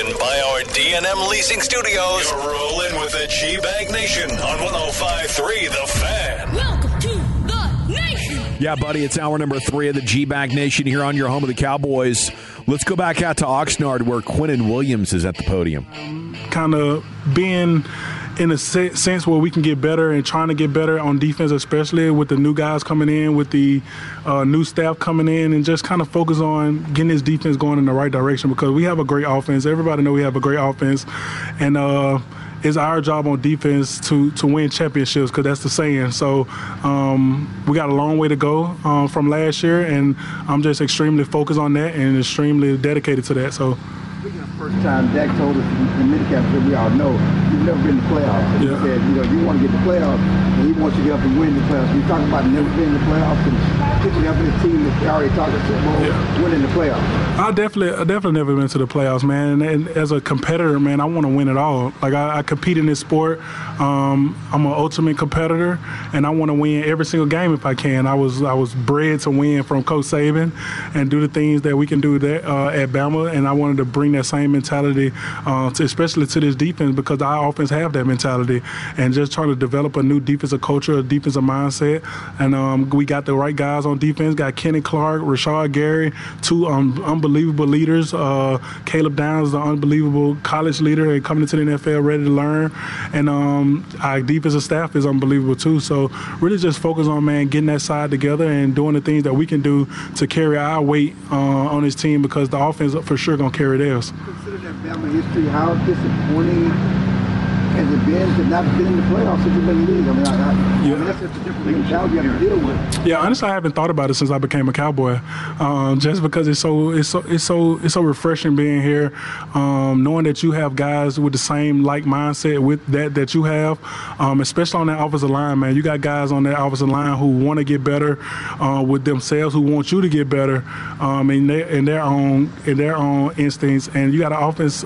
driven by our D&M Leasing Studios. You're rolling with the G-Bag Nation on 105.3 The Fan. Welcome to the Nation. Yeah, buddy, it's hour number 3 of the G-Bag Nation here on your home of the Cowboys. Let's go back out to Oxnard where Quinnen Williams is at the podium. Kind of being in a sense where we can get better and trying to get better on defense, especially with the new guys coming in, with the new staff coming in, and just kind of focus on getting this defense going in the right direction because we have a great offense. Everybody know we have a great offense, and it's our job on defense to win championships because that's the saying. So we got a long way to go from last year, and I'm just extremely focused on that and extremely dedicated to that. So. First time Dak told us in minicamp that we all know you've never been in the playoffs. And he said, you want to get the playoffs, and he wants you to get up and win the playoffs. You're talking about never being in the playoffs and picking up in a team that already talked about Super Bowl, winning the playoffs. I definitely never been to the playoffs, man. And as a competitor, man, I want to win it all. Like I compete in this sport. I'm an ultimate competitor, and I want to win every single game if I can. I was bred to win from Coach Saban and do the things that we can do there at Bama, and I wanted to bring that same mentality, especially to this defense, because our offense have that mentality, and just trying to develop a new defensive culture, a defensive mindset. And we got the right guys on defense. Got Kenny Clark, Rashad Gary, two unbelievable leaders. Caleb Downs, the unbelievable college leader, and coming into the NFL ready to learn. And our defensive staff is unbelievable too. So really just focus on, man, getting that side together and doing the things that we can do to carry our weight on this team, because the offense for sure going to carry theirs. Consider that Bama history, how disappointing has it been to not be in the playoffs since you've been in the league? I mean, that's just a different mentality you have to deal with. Yeah, honestly, I haven't thought about it since I became a Cowboy, just because it's so refreshing being here, knowing that you have guys with the same like mindset with that you have, especially on that offensive line, man. You got guys on that offensive line who want to get better with themselves, who want you to get better in their own instincts, and you got an offense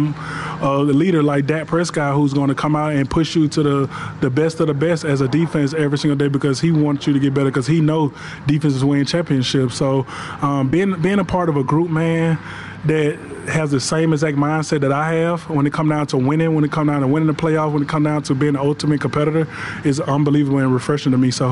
leader like Dak Prescott who's going to come out and push you to the best of the best as a defense every single day, because he wants you to get better, because he knows defenses win championships. So being a part of a group, man, that has the same exact mindset that I have when it comes down to winning, when it comes down to winning the playoffs, when it comes down to being an ultimate competitor, is unbelievable and refreshing to me. So.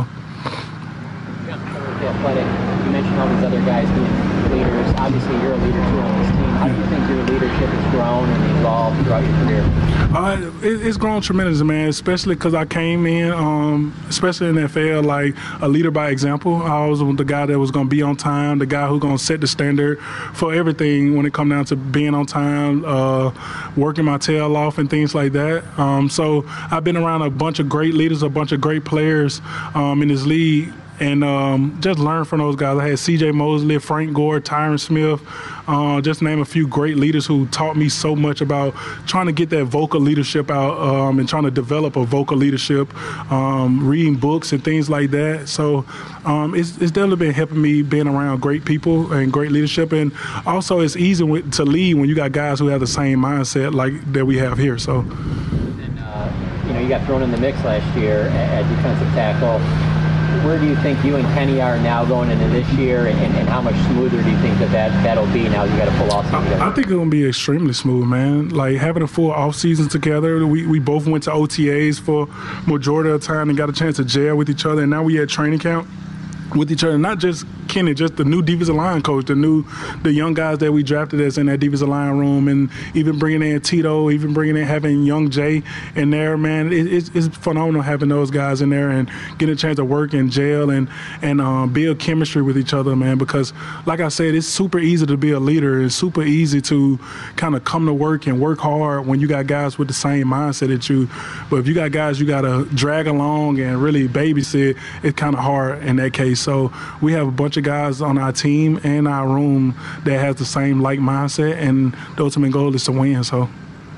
Athletic. You mentioned all these other guys being leaders. Obviously, you're a leader too on this team. How do you think your leadership has grown and evolved throughout your career? It's grown tremendously, man, especially because I came in, especially in the NFL, like a leader by example. I was the guy that was going to be on time, the guy who's going to set the standard for everything when it comes down to being on time, working my tail off and things like that. So I've been around a bunch of great leaders, a bunch of great players in this league, and just learn from those guys. I had C.J. Mosley, Frank Gore, Tyron Smith, just name a few great leaders who taught me so much about trying to get that vocal leadership out and trying to develop a vocal leadership, reading books and things like that. So it's definitely been helping me being around great people and great leadership. And also it's easy to lead when you got guys who have the same mindset like that we have here. So. And, you got thrown in the mix last year at defensive tackle. Where do you think you and Kenny are now going into this year, and how much smoother do you think that'll be now you got a full offseason together? I think it's going to be extremely smooth, man. Like having a full offseason together, we both went to OTAs for majority of the time and got a chance to gel with each other, and now we at training camp with each other. Not just Kenny, just the new defensive line coach, the young guys that we drafted that's in that defensive line room, and even bringing in Tito, having young Jay in there, man. It's phenomenal having those guys in there and getting a chance to work and gel and build chemistry with each other, man, because like I said, it's super easy to be a leader. It's super easy to kind of come to work and work hard when you got guys with the same mindset that you. But if you got guys you got to drag along and really babysit, it's kind of hard in that case. So we have a bunch of guys on our team and our room that has the same like mindset, and the ultimate goal is to win. So.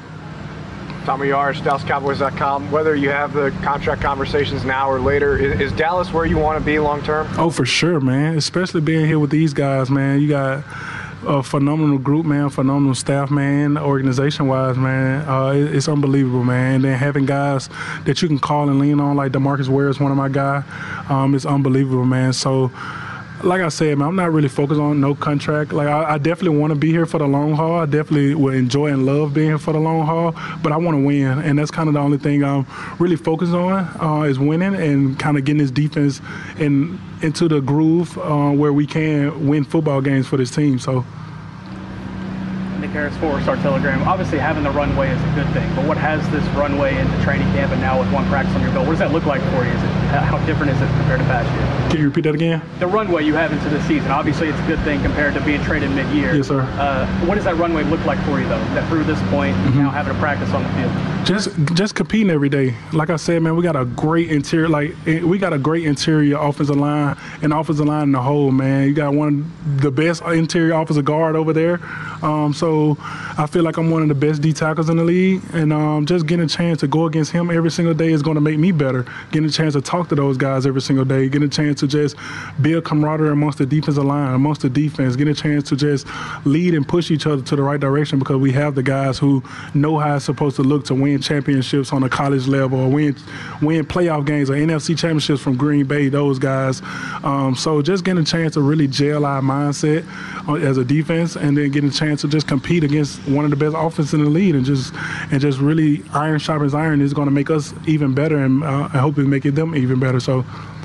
Tommy Yarch, DallasCowboys.com. Whether you have the contract conversations now or later, is Dallas where you want to be long term? Oh, for sure, man. Especially being here with these guys, man. You got a phenomenal group, man, phenomenal staff, man, organization-wise, man. It's unbelievable, man. And then having guys that you can call and lean on, like DeMarcus Ware is one of my guys, it's unbelievable, man. So like I said, man, I'm not really focused on no contract. Like I definitely want to be here for the long haul. I definitely will enjoy and love being here for the long haul. But I want to win, and that's kind of the only thing I'm really focused on is winning and kind of getting this defense into the groove where we can win football games for this team. So. Nick Harris, 4-Star Telegram. Obviously, having the runway is a good thing, but what has this runway into training camp and now with one practice on your belt, what does that look like for you? How different is it compared to past year? Can you repeat that again? The runway you have into the season, obviously it's a good thing compared to being traded mid-year. Yes, sir. What does that runway look like for you, though, that through this point, now having a practice on the field? Just competing every day. Like I said, man, we got a great interior. We got a great interior offensive line and offensive line in the whole, man. You got one of the best interior offensive guard over there. So I feel like I'm one of the best D tackles in the league, and just getting a chance to go against him every single day is going to make me better. Getting a chance to talk to those guys every single day, getting a chance to just build camaraderie amongst the defensive line, amongst the defense, getting a chance to just lead and push each other to the right direction because we have the guys who know how it's supposed to look to win championships on a college level or win playoff games or NFC championships from Green Bay, those guys. So just getting a chance to really gel our mindset as a defense and then getting a chance to just compete against one of the best offenses in the league and just really iron sharpens iron is going to make us even better and I hope we make them even better. So.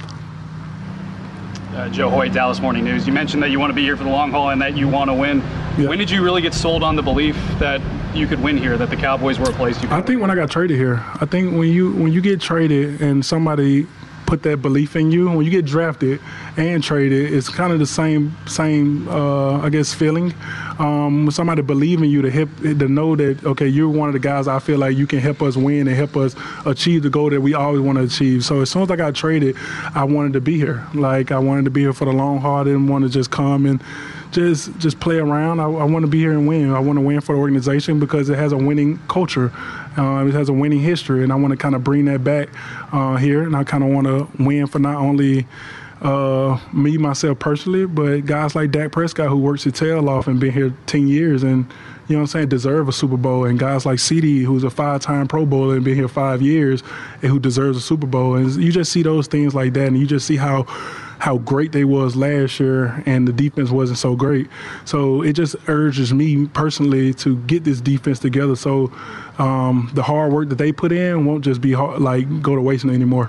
Joe Hoyt, Dallas Morning News. You mentioned that you want to be here for the long haul and that you want to win. Yeah. When did you really get sold on the belief that you could win here, that the Cowboys were a place you could I think when I got traded here. I think when you get traded and somebody put that belief in you, when you get drafted and traded, it's kind of the same I guess feeling. When somebody believe in you to know that, okay, you're one of the guys I feel like you can help us win and help us achieve the goal that we always want to achieve. So as soon as I got traded, I wanted to be here. Like I wanted to be here for the long haul. I didn't want to just come and just play around. I want to be here and win. I want to win for the organization because it has a winning culture. It has a winning history, and I want to kind of bring that back here. And I kind of want to win for not only me, myself personally, but guys like Dak Prescott who works his tail off and been here 10 years and, you know what I'm saying, deserve a Super Bowl. And guys like CD, who's a 5-time Pro Bowler and been here 5 years and who deserves a Super Bowl. And you just see those things like that, and you just see how great they was last year and the defense wasn't so great. So it just urges me personally to get this defense together so the hard work that they put in won't just be go to waste anymore.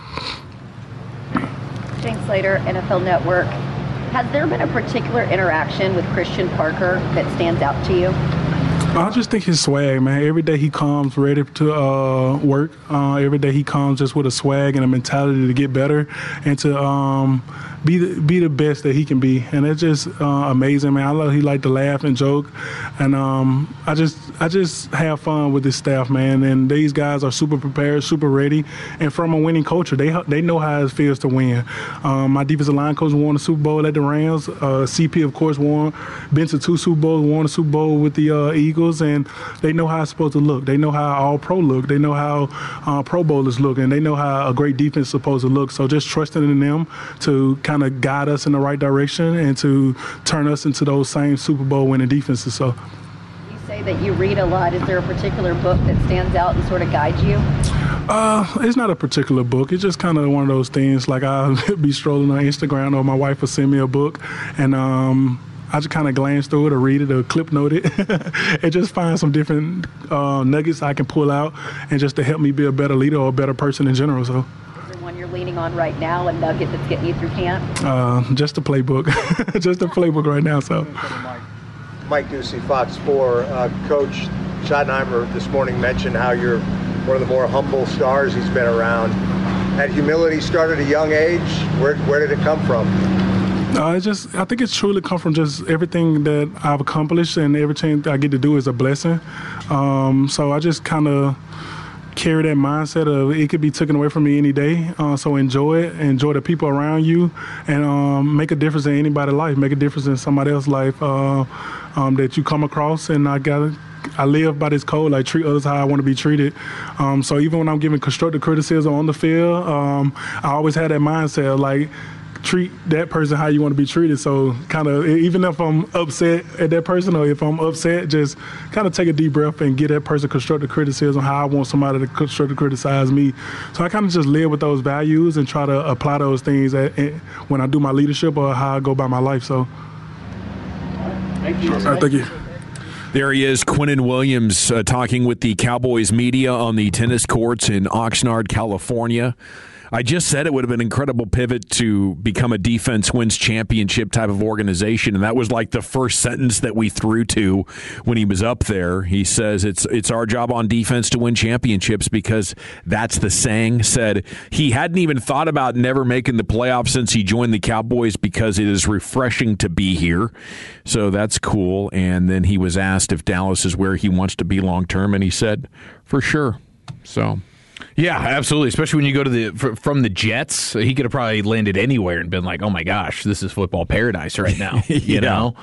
James Slater, NFL Network. Has there been a particular interaction with Christian Parker that stands out to you? I just think his swag, man. Every day he comes ready to work. Every day he comes just with a swag and a mentality to get better and to be the best that he can be. And it's just amazing, man. I love he like to laugh and joke, and I just have fun with this staff, man. And these guys are super prepared, super ready, and from a winning culture. They know how it feels to win. My defensive line coach won the Super Bowl at the Rams. CP, of course, been to 2 Super Bowls, won a Super Bowl with the Eagles. And they know how it's supposed to look. They know how All-Pro look. They know how Pro Bowlers look, and they know how a great defense is supposed to look. So just trusting in them to kind of guide us in the right direction and to turn us into those same Super Bowl winning defenses. So you say that you read a lot. Is there a particular book that stands out and sort of guides you? It's not a particular book. It's just kind of one of those things. Like I'll be strolling on Instagram, or my wife will send me a book, and I just kind of glance through it or read it or clip note it and just find some different nuggets I can pull out and just to help me be a better leader or a better person in general. So, is there one you're leaning on right now, a nugget that's getting you through camp? Just the playbook. Just the playbook right now. So, Mike Ducey, Fox 4. Coach Schottenheimer this morning mentioned how you're one of the more humble stars he's been around. Had humility started at a young age? Where did it come from? I think it's truly come from just everything that I've accomplished, and everything I get to do is a blessing. So I just kind of carry that mindset of it could be taken away from me any day. So enjoy it, enjoy the people around you, and make a difference in anybody's life, make a difference in somebody else's life that you come across. And I live by this code, like treat others how I want to be treated. So even when I'm giving constructive criticism on the field, I always had that mindset of like, treat that person how you want to be treated. So kind of, even if I'm upset at that person or if I'm upset, just kind of take a deep breath and give that person constructive criticism, how I want somebody to constructively criticize me. So I kind of just live with those values and try to apply those things when I do my leadership or how I go about my life. So thank you. All right, thank you. There he is, Quinnen Williams, talking with the Cowboys media on the tennis courts in Oxnard, California. I just said it would have been an incredible pivot to become a defense wins championship type of organization, and that was like the first sentence that we threw to when he was up there. He says it's our job on defense to win championships because that's the saying. Said he hadn't even thought about never making the playoffs since he joined the Cowboys because it is refreshing to be here. So that's cool. And then he was asked if Dallas is where he wants to be long term, and he said, for sure. So... yeah, absolutely. Especially when you go to from the Jets, he could have probably landed anywhere and been like, "Oh my gosh, this is football paradise right now." You know,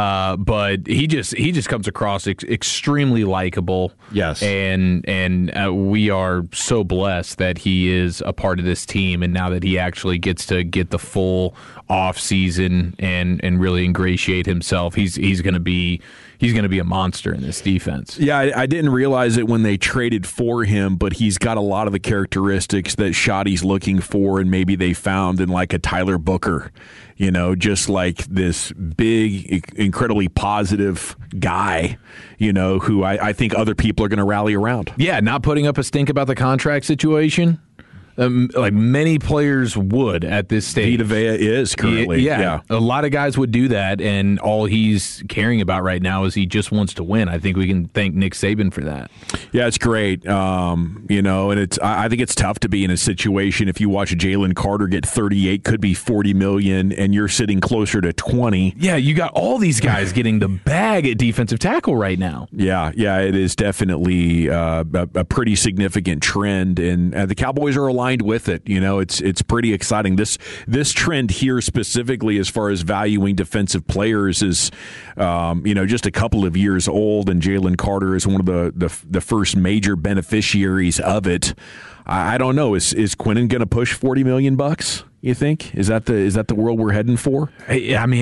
but he just comes across extremely likable. Yes, and we are so blessed that he is a part of this team, and now that he actually gets to get the full off season and really ingratiate himself, he's going to be a monster in this defense. Yeah, I didn't realize it when they traded for him, but he's got a lot of the characteristics that Shoddy's looking for, and maybe they found in like a Tyler Booker, you know, just like this big, incredibly positive guy, you know, who I think other people are going to rally around. Yeah, not putting up a stink about the contract situation. Like many players would at this stage. Vita Vea is currently. Yeah, a lot of guys would do that, and all he's caring about right now is he just wants to win. I think we can thank Nick Saban for that. Yeah, it's great. You know, and I think it's tough to be in a situation if you watch Jalen Carter get 38, could be $40 million, and you're sitting closer to 20. Yeah, you got all these guys getting the bag at defensive tackle right now. Yeah, it is definitely a pretty significant trend, and the Cowboys are aligned with it. You know, it's pretty exciting. This trend here specifically, as far as valuing defensive players, is just a couple of years old, and Jalen Carter is one of the first major beneficiaries of it. I don't know. Is Quinnen going to push $40 million? You think is that the world we're heading for? I mean,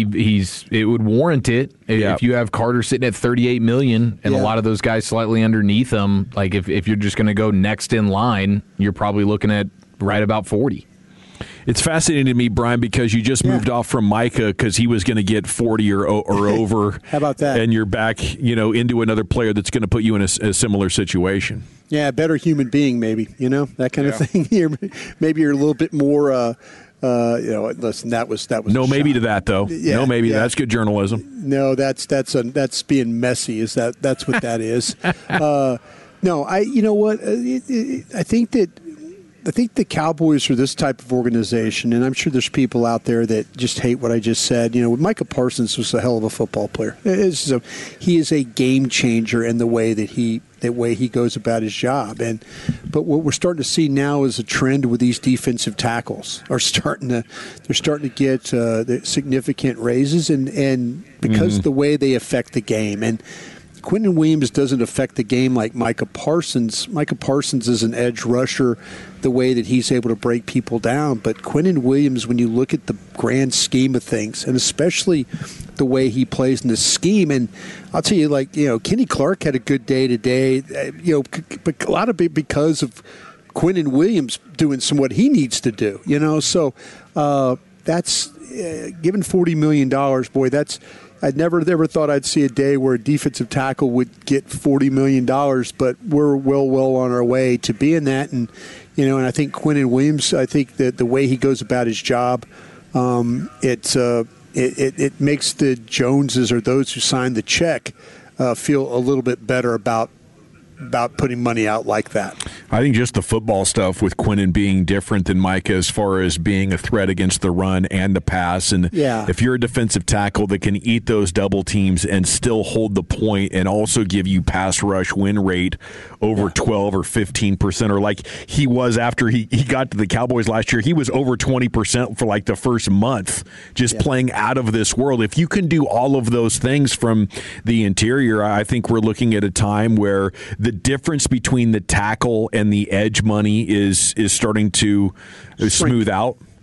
it would warrant it if you have Carter sitting at $38 million and a lot of those guys slightly underneath him. Like if you're just going to go next in line, you're probably looking at right about 40. It's fascinating to me, Brian, because you just moved off from Micah because he was going to get 40 or over. How about that? And you're back, into another player that's going to put you in a similar situation. Yeah, better human being, maybe. That kind of thing. Maybe you're a little bit more. Listen, that was no maybe to that though. Yeah, no maybe. That's good journalism. No, that's being messy. That's what that is. No, you know what? I think the Cowboys are this type of organization, and I'm sure there's people out there that just hate what I just said. Micah Parsons was a hell of a football player. He is a game changer in the way that he goes about his job. But what we're starting to see now is a trend with these defensive tackles they're starting to get significant raises, and because of the way they affect the game. And Quinnen Williams doesn't affect the game like Micah Parsons. Micah Parsons is an edge rusher, the way that he's able to break people down. But Quinnen Williams, when you look at the grand scheme of things, and especially the way he plays in the scheme, and I'll tell you, Kenny Clark had a good day today, but a lot of it because of Quinnen Williams doing what he needs to do, So that's given $40 million, boy, that's. I'd never thought I'd see a day where a defensive tackle would get $40 million, but we're well on our way to being that. And, and I think Quinnen Williams, I think that the way he goes about his job, it makes the Joneses or those who signed the check feel a little bit better about putting money out like that. I think just the football stuff with Quinnen being different than Micah as far as being a threat against the run and the pass. And if you're a defensive tackle that can eat those double teams and still hold the point and also give you pass rush win rate over 12 or 15%, or like he was after he got to the Cowboys last year, he was over 20% for like the first month, just playing out of this world. If you can do all of those things from the interior, I think we're looking at a time where the difference between the tackle and the edge money is starting to smooth out.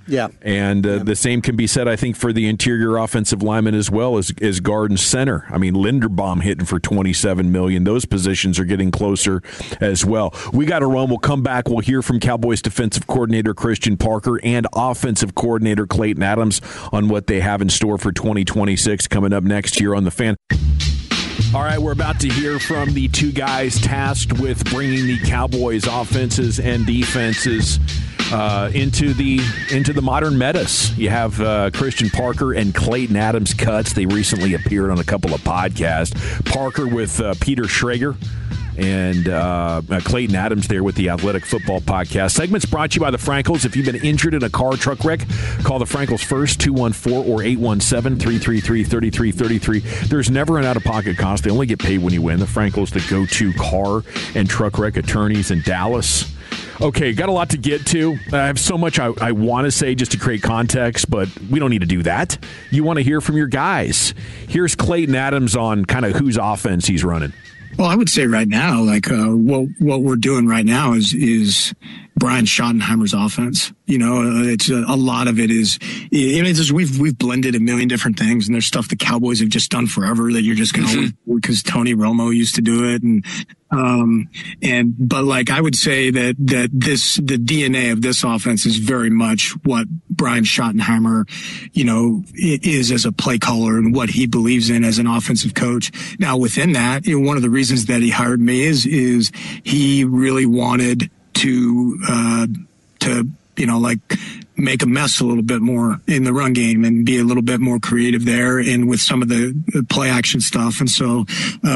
Yeah. And the same can be said, I think, for the interior offensive lineman as well as guard and center. I mean, Linderbaum hitting for $27 million. Those positions are getting closer as well. We got to run. We'll come back. We'll hear from Cowboys defensive coordinator Christian Parker and offensive coordinator Clayton Adams on what they have in store for 2026 coming up next year on The Fan. All right, we're about to hear from the two guys tasked with bringing the Cowboys' offenses and defenses into the modern metas. You have Christian Parker and Clayton Adams cuts. They recently appeared on a couple of podcasts. Parker with Peter Schrager and Clayton Adams there with the Athletic Football Podcast. Segments brought to you by the Frankels. If you've been injured in a car or truck wreck, call the Frankels first, 214 or 817-333-3333. There's never an out-of-pocket cost. They only get paid when you win. The Frankels, the go-to car and truck wreck attorneys in Dallas. Okay, got a lot to get to. I have so much I want to say just to create context, but we don't need to do that. You want to hear from your guys. Here's Clayton Adams on kind of whose offense he's running. Well, I would say right now, like what we're doing right now is Brian Schottenheimer's offense. You know, it's a lot of it is, it's just, we've blended a million different things, and there's stuff the Cowboys have just done forever that you're just going to, because Tony Romo used to do it. But like, I would say that the DNA of this offense is very much what Brian Schottenheimer, you know, is as a play caller and what he believes in as an offensive coach. Now, within that, you know, one of the reasons that he hired me is he really wanted to you know, like make a mess a little bit more in the run game and be a little bit more creative there and with some of the play action stuff. And so,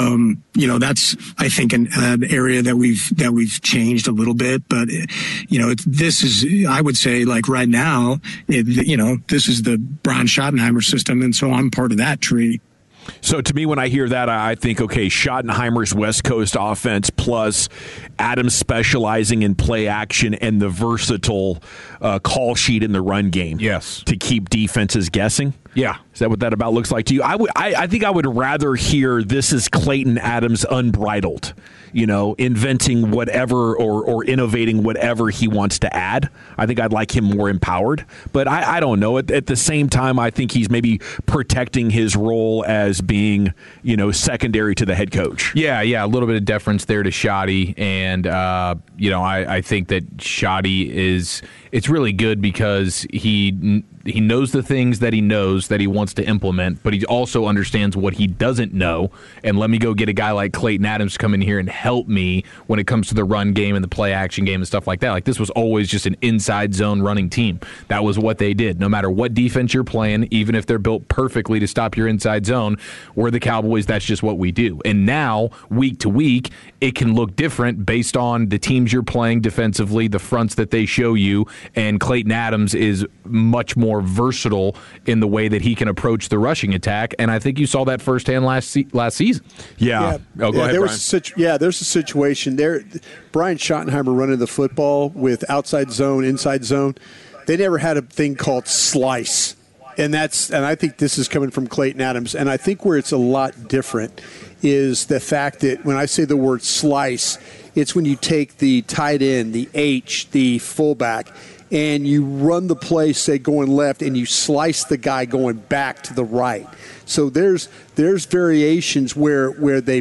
you know, that's, I think, an area that we've changed a little bit. But, you know, this is, I would say, like right now, you know, this is the Brian Schottenheimer system. And so I'm part of that tree. So to me, when I hear that, I think, okay, Schottenheimer's West Coast offense plus Adams specializing in play action and the versatile call sheet in the run game. Yes. To keep defenses guessing. Yeah. Is that what that about looks like to you? I think I would rather hear this is Clayton Adams unbridled, you know, inventing whatever or innovating whatever he wants to add. I think I'd like him more empowered. But I don't know. At the same time, I think he's maybe protecting his role as being, you know, secondary to the head coach. Yeah, a little bit of deference there to Schotty. And, you know, I think that Schotty it's really good because he knows the things that he knows that he wants to implement, but he also understands what he doesn't know. And let me go get a guy like Clayton Adams to come in here and help me when it comes to the run game and the play action game and stuff like that. Like, this was always just an inside zone running team. That was what they did. No matter what defense you're playing, even if they're built perfectly to stop your inside zone, we're the Cowboys. That's just what we do. And now, week to week, it can look different based on the teams you're playing defensively, the fronts that they show you, and Clayton Adams is much more versatile in the way that he can approach the rushing attack, and I think you saw that firsthand last season. Yeah. Oh, go ahead, Brian. There's a situation there. Brian Schottenheimer running the football with outside zone, inside zone. They never had a thing called slice, and I think this is coming from Clayton Adams. And I think where it's a lot different is the fact that when I say the word slice, it's when you take the tight end, the H, the fullback, and you run the play, say, going left, and you slice the guy going back to the right. So there's variations where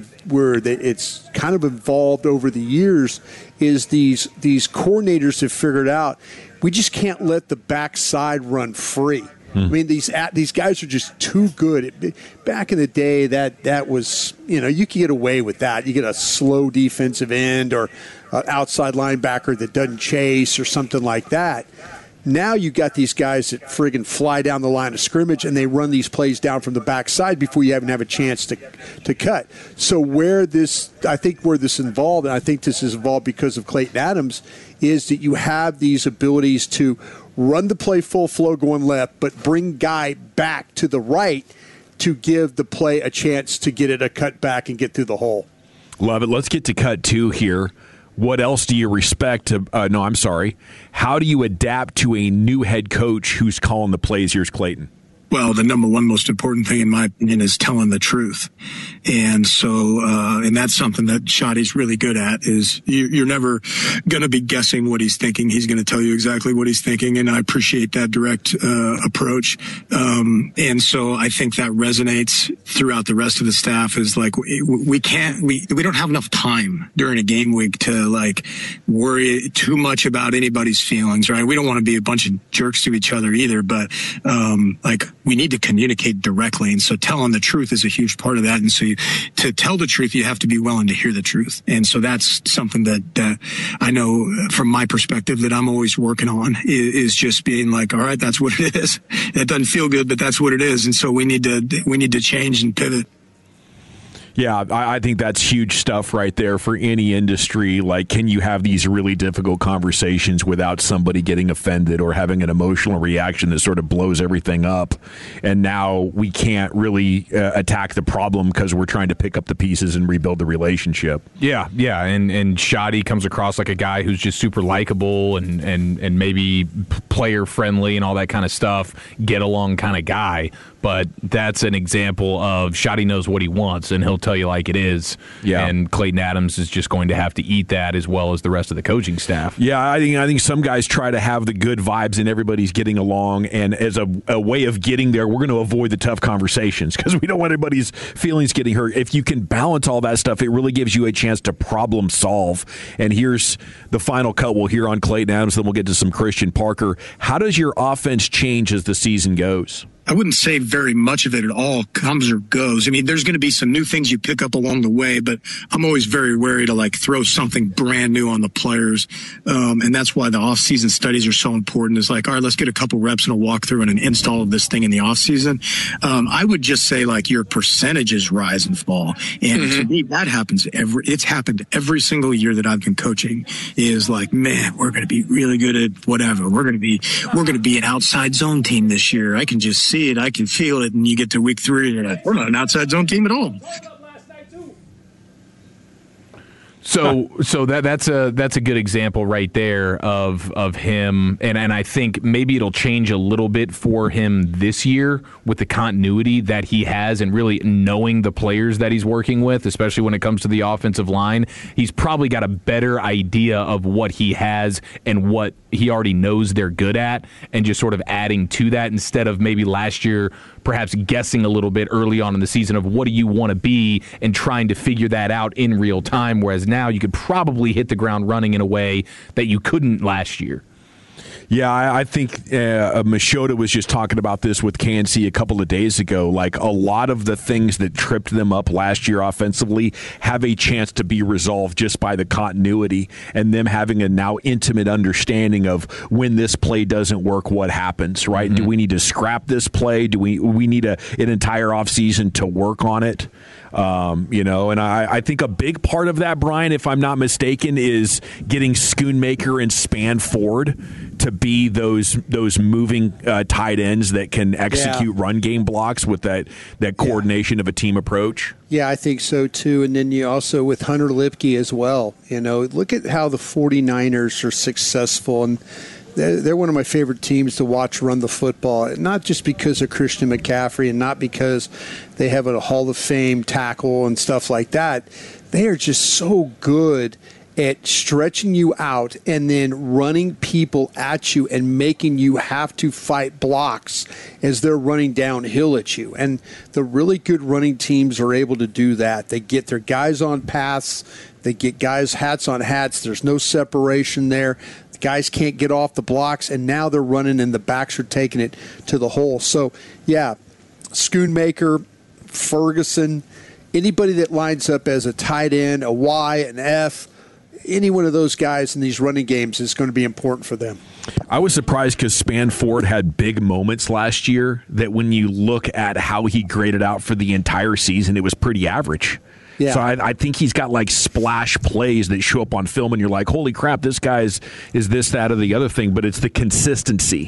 it's kind of evolved over the years. Is these coordinators have figured out we just can't let the backside run free. I mean, these guys are just too good. Back in the day, that was, you know, you could get away with that. You get a slow defensive end or an outside linebacker that doesn't chase or something like that. Now you got these guys that friggin' fly down the line of scrimmage and they run these plays down from the backside before you even have a chance to cut. So where this involved, and I think this is involved because of Clayton Adams, is that you have these abilities to run the play full flow going left, but bring guy back to the right to give the play a chance to get it a cut back and get through the hole. Love it. Let's get to cut two here. What else do you respect? How do you adapt to a new head coach who's calling the plays? Here's Clayton. Well, the number one most important thing, in my opinion, is telling the truth. And so, and that's something that Shotty's really good at, is you're never going to be guessing what he's thinking. He's going to tell you exactly what he's thinking. And I appreciate that direct approach. And so I think that resonates throughout the rest of the staff, is like, we don't have enough time during a game week to like worry too much about anybody's feelings, right? We don't want to be a bunch of jerks to each other either, but, like, we need to communicate directly. And so telling the truth is a huge part of that. And so to tell the truth, you have to be willing to hear the truth. And so that's something that I know from my perspective that I'm always working on, is just being like, all right, that's what it is. That doesn't feel good, but that's what it is. And so we need to change and pivot. Yeah, I think that's huge stuff right there for any industry. Like, can you have these really difficult conversations without somebody getting offended or having an emotional reaction that sort of blows everything up? And now we can't really attack the problem because we're trying to pick up the pieces and rebuild the relationship. Yeah, and Shotty comes across like a guy who's just super likable and maybe player friendly and all that kind of stuff, get along kind of guy. But that's an example of Shotty knows what he wants, and he'll tell you like it is. Yeah. And Clayton Adams is just going to have to eat that, as well as the rest of the coaching staff. Yeah, I think some guys try to have the good vibes and everybody's getting along, and as a way of getting there, we're going to avoid the tough conversations because we don't want anybody's feelings getting hurt. If you can balance all that stuff, it really gives you a chance to problem solve. And here's the final cut we'll hear on Clayton Adams, then we'll get to some Christian Parker. How does your offense change as the season goes? I wouldn't say very much of it at all comes or goes. I mean, there's going to be some new things you pick up along the way, but I'm always very wary to like throw something brand new on the players. And that's why the off-season studies are so important. It's like, all right, let's get a couple reps and a walkthrough and an install of this thing in the off-season. I would just say like your percentages rise and fall. And to me, that happens it's happened every single year that I've been coaching, is like, man, we're going to be really good at whatever. We're going to be an outside zone team this year. I can just see it, I can feel it, and you get to week 3 and you're like, we're not an outside zone team at all. So that's a good example right there of him, and I think maybe it'll change a little bit for him this year with the continuity that he has and really knowing the players that he's working with, especially when it comes to the offensive line. He's probably got a better idea of what he has and what he already knows they're good at, and just sort of adding to that instead of maybe last year perhaps guessing a little bit early on in the season of what do you want to be and trying to figure that out in real time, whereas now you could probably hit the ground running in a way that you couldn't last year. Yeah, I think Machota was just talking about this with KNC a couple of days ago. Like, a lot of the things that tripped them up last year offensively have a chance to be resolved just by the continuity and them having a now intimate understanding of when this play doesn't work, what happens, right? Do we need to scrap this play? Do we need an entire offseason to work on it? And I think a big part of that, Brian, if I'm not mistaken, is getting Schoonmaker and Span Ford to be those moving tight ends that can execute run game blocks with that coordination of a team approach. Yeah, I think so too. And then you also with Hunter Lipke as well. Look at how the 49ers are successful, and they're one of my favorite teams to watch run the football, not just because of Christian McCaffrey and not because they have a Hall of Fame tackle and stuff like that. They are just so good at stretching you out and then running people at you and making you have to fight blocks as they're running downhill at you. And the really good running teams are able to do that. They get their guys on paths. They get guys hats on hats. There's no separation there. The guys can't get off the blocks, and now they're running and the backs are taking it to the hole. So, yeah, Schoonmaker, Ferguson, anybody that lines up as a tight end, a Y, an F, any one of those guys in these running games is going to be important for them. I was surprised because Span Ford had big moments last year that when you look at how he graded out for the entire season, it was pretty average. Yeah. So I think he's got like splash plays that show up on film and you're like, holy crap, this guy is this, that, or the other thing. But it's the consistency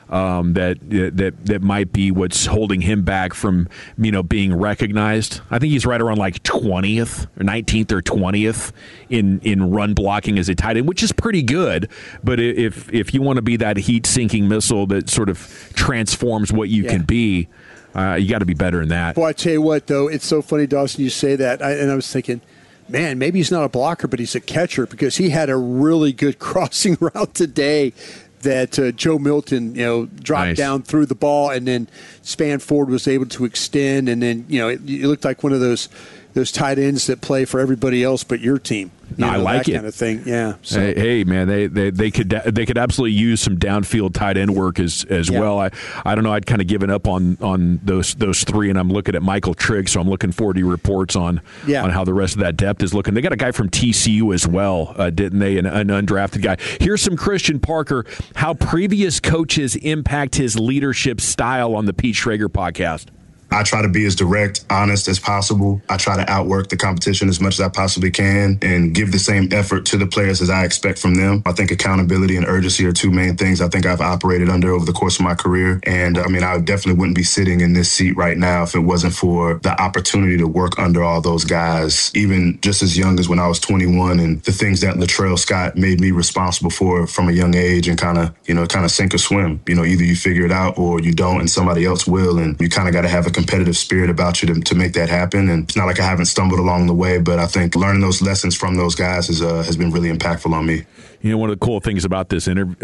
that might be what's holding him back from being recognized. I think he's right around like 20th or 19th or 20th in run blocking as a tight end, which is pretty good. But if you want to be that heat-sinking missile that sort of transforms what you can be, you got to be better than that. Well, I tell you what, though, it's so funny, Dawson, you say that, and I was thinking, man, maybe he's not a blocker, but he's a catcher, because he had a really good crossing route today that Joe Milton, dropped down through the ball, and then Spanford was able to extend, and then it looked like one of those tight ends that play for everybody else but your team. I like that it. Kind of thing. Yeah. So. Hey, man, they could absolutely use some downfield tight end work as well. I don't know. I'd kind of given up on those three, and I'm looking at Michael Trigg, so I'm looking forward to your reports on how the rest of that depth is looking. They got a guy from TCU as well, didn't they? An undrafted guy. Here's some Christian Parker, how previous coaches impact his leadership style on the Pete Schrager podcast. I try to be as direct, honest as possible. I try to outwork the competition as much as I possibly can and give the same effort to the players as I expect from them. I think accountability and urgency are two main things I think I've operated under over the course of my career. And I definitely wouldn't be sitting in this seat right now if it wasn't for the opportunity to work under all those guys, even just as young as when I was 21, and the things that Latrell Scott made me responsible for from a young age, and kind of sink or swim. Either you figure it out or you don't, and somebody else will. And you kind of got to have a competitive spirit about you to make that happen. And it's not like I haven't stumbled along the way, but I think learning those lessons from those guys has been really impactful on me. One of the cool things about this interview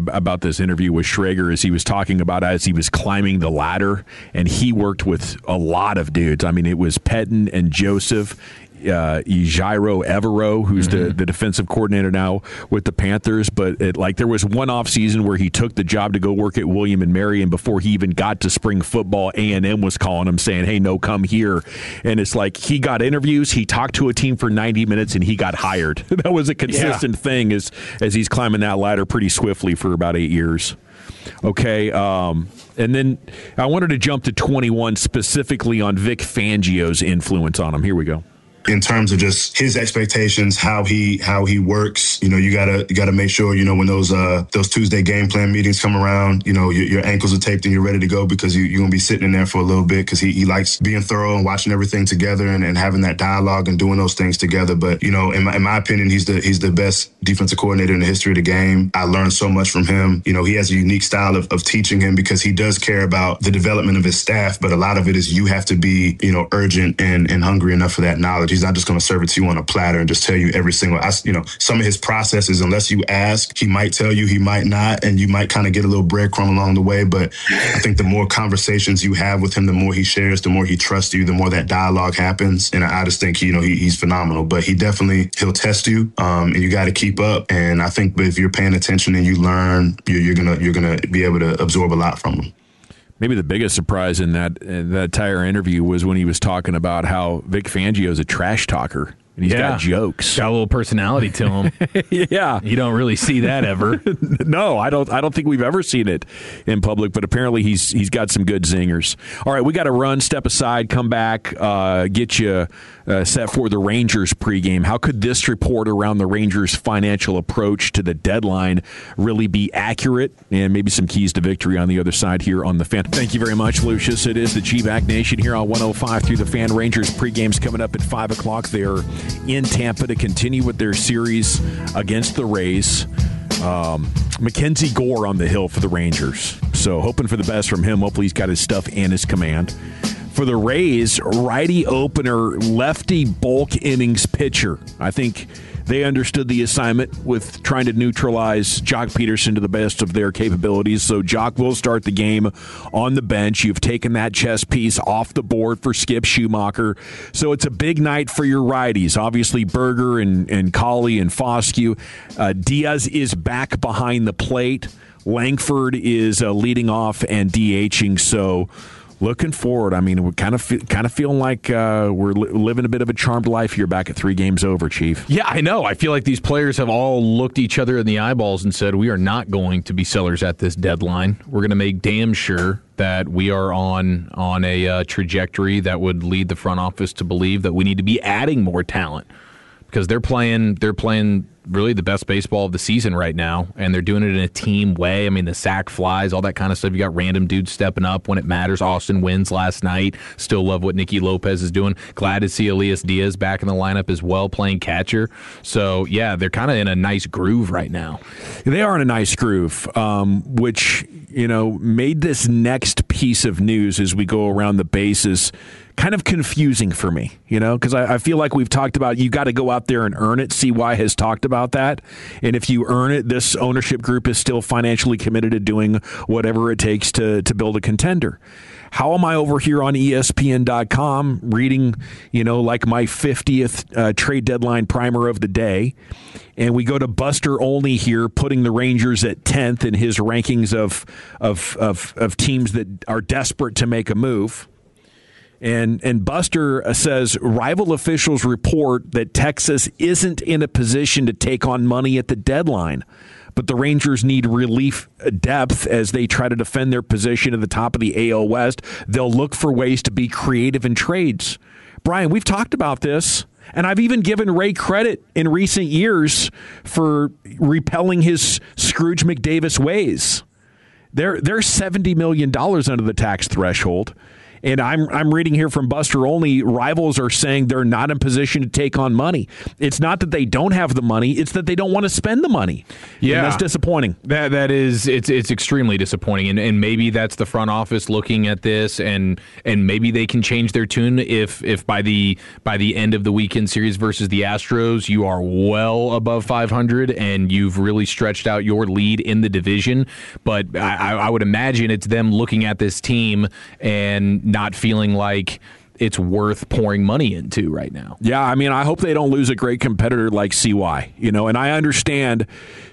with Schrager is he was talking about as he was climbing the ladder, and he worked with a lot of dudes. I mean, it was Pettin and Joseph, Ejiro Evero, who's the defensive coordinator now with the Panthers. But there was one offseason where he took the job to go work at William and Mary, and before he even got to spring football, A&M was calling him saying, hey, no, come here. And it's like he got interviews, he talked to a team for 90 minutes, and he got hired. That was a consistent thing as he's climbing that ladder pretty swiftly for about 8 years. Okay, and then I wanted to jump to 21 specifically on Vic Fangio's influence on him. Here we go. In terms of just his expectations, how he works, you gotta make sure, when those Tuesday game plan meetings come around, your ankles are taped and you're ready to go, because you're gonna be sitting in there for a little bit, because he likes being thorough and watching everything together and having that dialogue and doing those things together. But in my opinion, he's the best defensive coordinator in the history of the game. I learned so much from him. He has a unique style of teaching him, because he does care about the development of his staff, but a lot of it is you have to be urgent and hungry enough for that knowledge. He's not just going to serve it to you on a platter and just tell you every single, some of his processes, unless you ask, he might tell you, he might not, and you might kind of get a little breadcrumb along the way. But I think the more conversations you have with him, the more he shares, the more he trusts you, the more that dialogue happens. And I just think, he's phenomenal, but he'll test you, and you got to keep up. And I think if you're paying attention and you learn, you're gonna be able to absorb a lot from him. Maybe the biggest surprise in that entire interview was when he was talking about how Vic Fangio is a trash talker. And he's got jokes. Got a little personality to him. Yeah. You don't really see that ever. No, I don't think we've ever seen it in public, but apparently he's got some good zingers. All right, we got to run, step aside, come back, get you set for the Rangers pregame. How could this report around the Rangers' financial approach to the deadline really be accurate? And maybe some keys to victory on the other side here on The Fan. Thank you very much, Lucius. It is the G-Bag Nation here on 105 through The Fan. Rangers pregame's coming up at 5 o'clock. They're in Tampa to continue with their series against the Rays. Mackenzie Gore on the hill for the Rangers. So hoping for the best from him. Hopefully he's got his stuff and his command. For the Rays, righty opener, lefty bulk innings pitcher. I think they understood the assignment with trying to neutralize Jock Peterson to the best of their capabilities. So Jock will start the game on the bench. You've taken that chess piece off the board for Skip Schumacher. So it's a big night for your righties. Obviously, Berger and Colley and Foscue. Diaz is back behind the plate. Langford is leading off and DHing. So looking forward, I mean, we're kind of feeling like we're living a bit of a charmed life here back at 3 games over, Chief. Yeah, I know. I feel like these players have all looked each other in the eyeballs and said, we are not going to be sellers at this deadline. We're going to make damn sure that we are on a trajectory that would lead the front office to believe that we need to be adding more talent. because they're playing really the best baseball of the season right now, and they're doing it in a team way. I mean, the sack flies, all that kind of stuff. You got random dudes stepping up when it matters. Austin wins last night. Still love what Nicky Lopez is doing. Glad to see Elias Diaz back in the lineup as well, playing catcher. So, yeah, they're kind of in a nice groove right now. They are in a nice groove, which, made this next piece of news as we go around the bases kind of confusing for me, because I feel like we've talked about you got to go out there and earn it. CY has talked about that. And if you earn it, this ownership group is still financially committed to doing whatever it takes to build a contender. How am I over here on ESPN.com reading, like my 50th trade deadline primer of the day, and we go to Buster Olney here, putting the Rangers at 10th in his rankings of teams that are desperate to make a move. And Buster says rival officials report that Texas isn't in a position to take on money at the deadline, but the Rangers need relief depth as they try to defend their position at the top of the AL West. They'll look for ways to be creative in trades. Brian, we've talked about this, and I've even given Ray credit in recent years for repelling his Scrooge McDavis ways. They're $70 million under the tax threshold. And I'm reading here from Buster Olney, rivals are saying they're not in position to take on money. It's not that they don't have the money, it's that they don't want to spend the money. Yeah. And that's disappointing. That is, it's extremely disappointing. And maybe that's the front office looking at this, and maybe they can change their tune if by the end of the weekend series versus the Astros, you are well above 500 and you've really stretched out your lead in the division. But I would imagine it's them looking at this team and not feeling like it's worth pouring money into right now. Yeah, I mean, I hope they don't lose a great competitor like CY, and I understand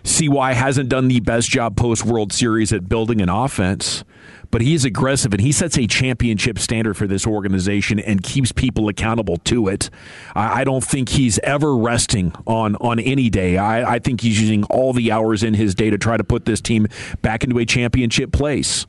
CY hasn't done the best job post-World Series at building an offense, but he's aggressive and he sets a championship standard for this organization and keeps people accountable to it. I don't think he's ever resting on any day. I think he's using all the hours in his day to try to put this team back into a championship place.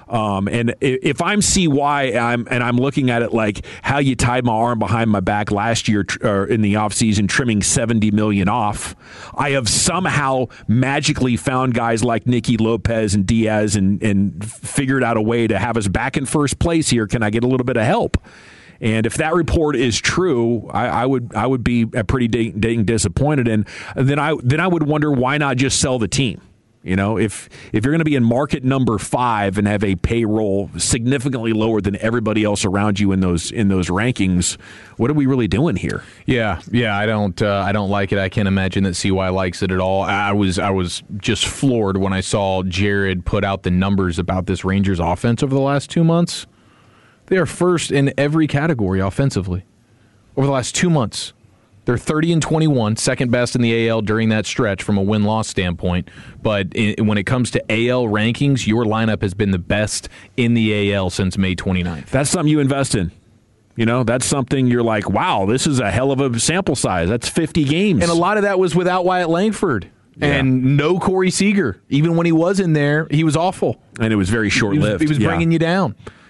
And if I'm CY, I'm looking at it like how you tied my arm behind my back last year in the offseason, trimming $70 million off. I have somehow magically found guys like Nicky Lopez and Diaz and figured out a way to have us back in first place here. Can I get a little bit of help? And if that report is true, I would be pretty dang disappointed. And then I would wonder, why not just sell the team? If you're going to be in market number 5 and have a payroll significantly lower than everybody else around you in those rankings, what are we really doing here? Yeah, I don't like it. I can't imagine that CY likes it at all. I was just floored when I saw Jared put out the numbers about this Rangers offense over the last 2 months. They are first in every category offensively over the last 2 months. They're 30-21, second best in the AL during that stretch from a win-loss standpoint. But when it comes to AL rankings, your lineup has been the best in the AL since May 29th. That's something you invest in. That's something you're like, wow, this is a hell of a sample size. That's 50 games. And a lot of that was without Wyatt Langford. And no Corey Seager. Even when he was in there, he was awful. And it was very short-lived. He was bringing you down.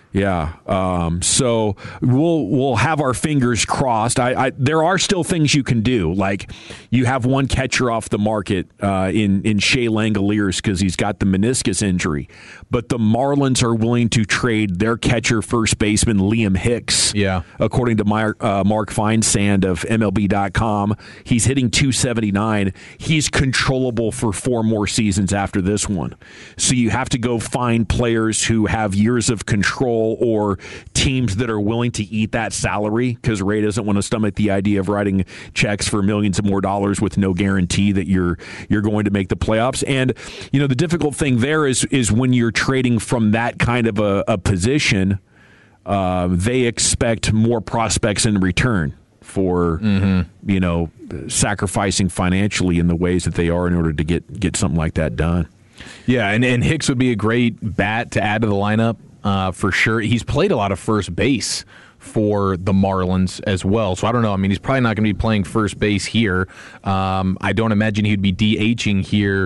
Yeah. So we'll have our fingers crossed. There are still things you can do. Like you have one catcher off the market in Shea Langoliers because he's got the meniscus injury. But the Marlins are willing to trade their catcher, first baseman Liam Hicks. Yeah. According to Mark Feinsand of MLB.com, he's hitting .279. He's controllable for 4 more seasons after this one. So you have to go find players who have years of control or teams that are willing to eat that salary, because Ray doesn't want to stomach the idea of writing checks for millions of more dollars with no guarantee that you're going to make the playoffs. And the difficult thing there is when you're trading from that kind of a position, they expect more prospects in return for sacrificing financially in the ways that they are in order to get something like that done. Yeah, and Hicks would be a great bat to add to the lineup. For sure. He's played a lot of first base for the Marlins as well. So I don't know. I mean, he's probably not going to be playing first base here. I don't imagine he'd be DHing here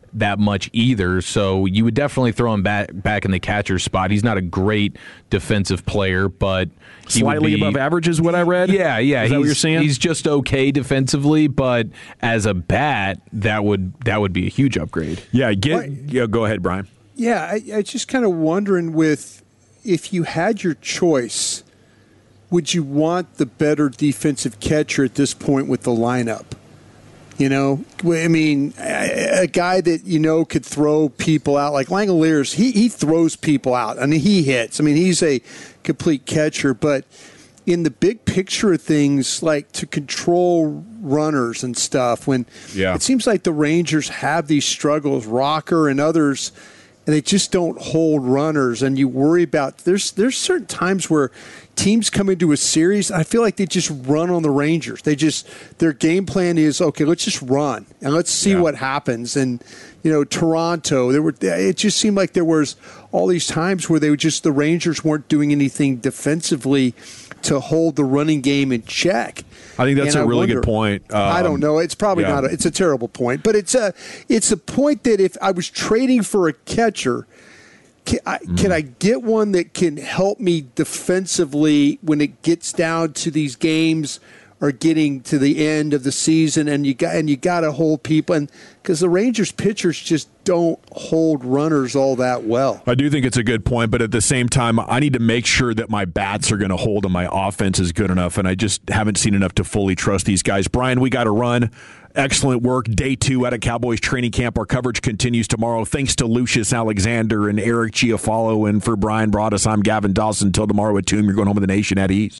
that much either. So you would definitely throw him back in the catcher spot. He's not a great defensive player, but he slightly above average is what I read. Yeah. Is that what you're saying? He's just okay defensively, but as a bat, that would be a huge upgrade. Yeah. Go ahead, Brian. Yeah, I just kind of wondering if you had your choice, would you want the better defensive catcher at this point with the lineup? You know, I mean, a guy that, could throw people out like Langoliers, he throws people out. I mean, he hits. I mean, he's a complete catcher. But in the big picture of things, like to control runners and stuff, it seems like the Rangers have these struggles, Rocker and others, and they just don't hold runners. And you worry about there's certain times where teams come into a series, I feel like they just run on the Rangers. Their game plan is, okay, let's just run and let's see what happens. And Toronto, it just seemed like there was all these times where the Rangers weren't doing anything defensively to hold the running game in check. I think that's a really good point. I don't know. It's probably not. It's a terrible point, but it's a point that if I was trading for a catcher, can I get one that can help me defensively when it gets down to these games or getting to the end of the season, and you got to hold people, and because the Rangers pitchers just don't hold runners all that well. I do think it's a good point, but at the same time, I need to make sure that my bats are going to hold and my offense is good enough, and I just haven't seen enough to fully trust these guys. Brian, we got to run. Excellent work. Day 2 at a Cowboys training camp. Our coverage continues tomorrow. Thanks to Lucius Alexander and Eric Giafalo. And for Brian Broaddus, I'm Gavin Dawson. Until tomorrow at 2, you're going home with the nation at ease.